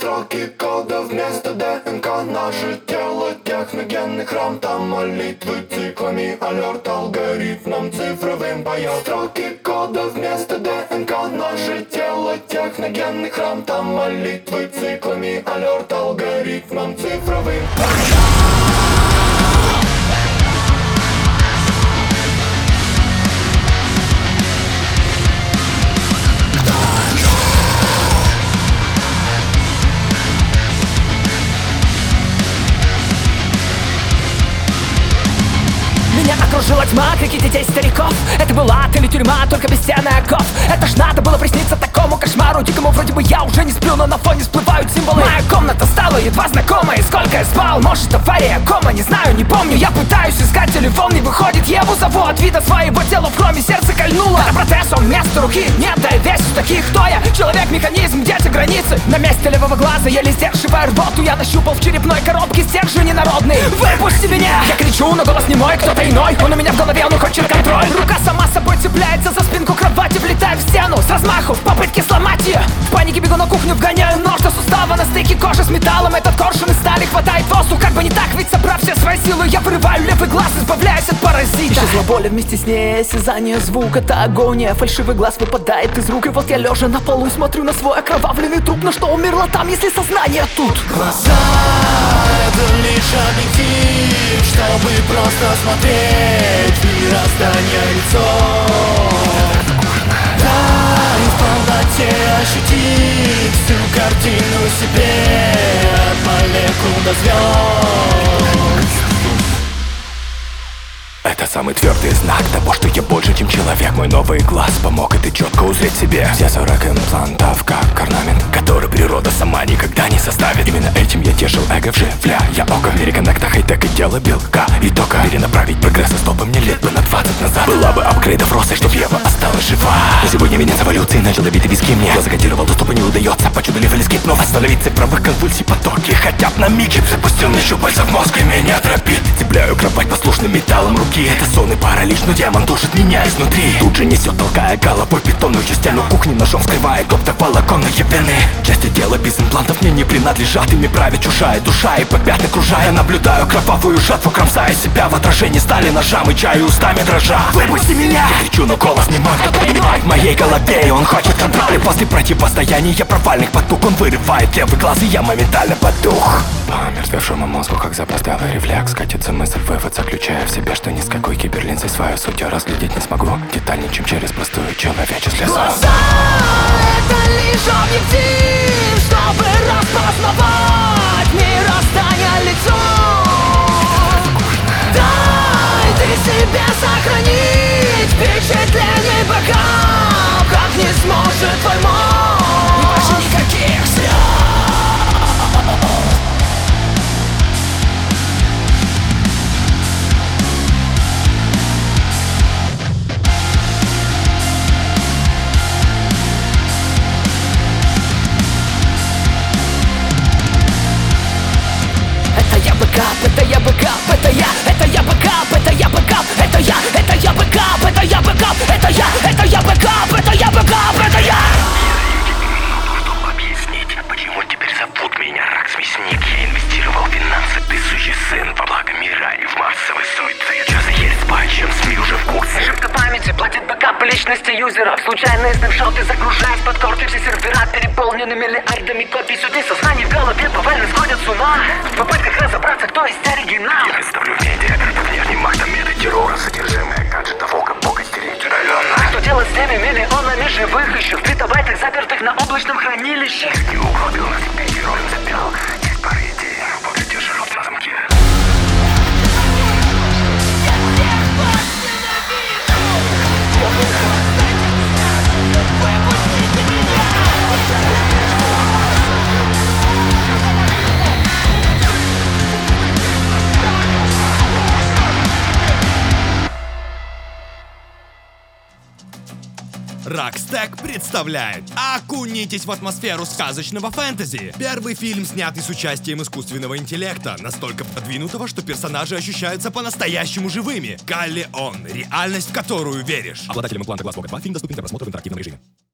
строки кода вместо ДНК. Наше тело техногенный храм, там молитвы циклами, алерт алгоритмом цифровым поет. Строки кода вместо ДНК. Наше тело техногенный храм, там молитвы циклами, алерт алгоритмом цифровым поет. Меня окружила тьма, крики детей стариков. Это была ад или тюрьма, только без стен и оков. Это ж надо было присниться такому кошмару дикому. Вроде бы я уже не сплю, но на фоне всплывают символы. Моя комната стала едва знакомой. Сколько я спал, может авария, кома, не знаю, не помню. Я пытаюсь искать телефон, не выходит. Еву зову от вида своего тела в хроме, сердце кольнуло. Это протез, он вместо руки, нет, да и весь в таких. Кто я? Человек-механизм, где те границы? На месте левого глаза еле сдерживаю рвоту. Я нащупал в черепной коробке стержень инородный. Выпусти меня! Я кричу, но голос не мой, кто-то иной. Он у меня в голове, он хочет контроль. Рука сама собой цепляется за спинку кровати, влетает в стену с размаху в попытке сломать ее. В панике бегу на кухню, вгоняю нож до сустава на стыке кожи с металлом. Этот коршун из стали хватает воздух, как бы не так, ведь собрав все свои силы, я вырываю левый глаз, избавляюсь от паразита. Исчезла боль, вместе с ней осязание, звук, это агония. Фальшивый глаз выпадает из рук, и вот я лежа на полу и смотрю на свой окровавленный труп. Но что умерло там, если сознание тут? Глаза — это лишь объектив, чтобы просто смотреть мироздание лицо. Дай в полноте ощутить всю картину себе, от молекул до звезд. Это самый твердый знак того, что я больше, чем человек. Мой новый глаз помог это четко узреть себе. Все 40 имплантов, как орнамент, который природа сама никогда не составит. Именно этим я тешил эго, вживляя око. В мире коннекта, хай-тек и дело белка и тока. Перенаправить прогресс, стопы мне лет бы на 20 назад. Была бы апгрейдов роста, чтоб Ева осталась жива. Но сегодня венец эволюции начал бить виски мне. Я закодировал, доступа не удается, почудолив или скипнув. Остановить цифровых конвульсий потоки, хотя б на миг. Чип запустил мне щупальца в мозг и меня тропит. Цепляю кровать послушным металлом руки. Это сон и паралич, но демон душит меня изнутри. Тут же несет, толкая головой бетонную стену кухни, ножом вскрывает оптоволоконные вены. Части тела без имплантов мне не принадлежат, ими правит чужая душа, и по пятны кружая наблюдаю кровавую жатву, кромсая себя в отражении стали ножам и чаю устами дрожа. Выпусти меня! Я кричу, но голос не мой, кто понимает в моей голове, и он хочет контроля. После противостояния провальных потуг он вырывает левый глаз, и я моментально потух. По омертвевшему мозгу, как запоздалый рефлекс, катится мысль, вывод, заключая в себе, что ни с какой киберлинзой свою суть я разглядеть не смогу детальнее, чем через простую человеческую слезу. Глаза — это лишь объектив, чтобы распознавать мироздание лицо. Дай ты себе сохранить впечатление богам, как не сможет твой мозг. Больше никаких слез. Это я бэкап, это я бэкап, это я бэкап, это я бэкап, это я бэкап, это я бэкап, это я бэкап, это я. Чтобы объяснить, почему теперь зовут меня Ракс-мясник. Я инвестировал финансы, ты сущий сын, во благо мира и в массовый суицид. Чё за херь спать, чем СМИ уже в курсе? Ошибка памяти платит бэкап личности юзеров. Случайные снапшоты загружаясь под корки. Все сервера переполнены миллиардами копий. Сюда сознание в голове повально сходят с ума в попытках разобраться, кто есть оригинал. Я представлю медиа, это внешним актом террора, содержимое гаджетов, око, бога стереть удаленно. А что делать с теми миллионами живых еще в петабайтах, запертых на облачном хранилище? Не угробил нас, героем запял. Есть пара идей, пока держи рот на замке. Ракстек представляет «Окунитесь в атмосферу сказочного фэнтези». Первый фильм, снятый с участием искусственного интеллекта, настолько продвинутого, что персонажи ощущаются по-настоящему живыми. Каллион. Реальность, в которую веришь. Обладателям импланта глаз Бога 2 фильм доступен для просмотра в интерактивном режиме.